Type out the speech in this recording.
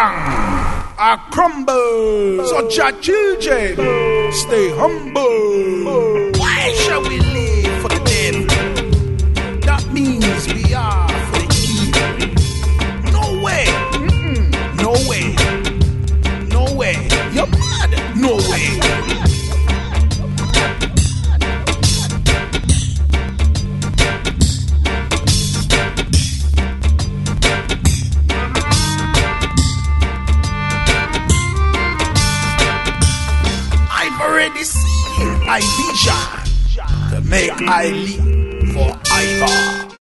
I crumble. So your children, stay humble. Why shall we live for the devil? That means we are for the evil. No way. No way. No way. You're mad. No way. Already seen I vision to make I live forever.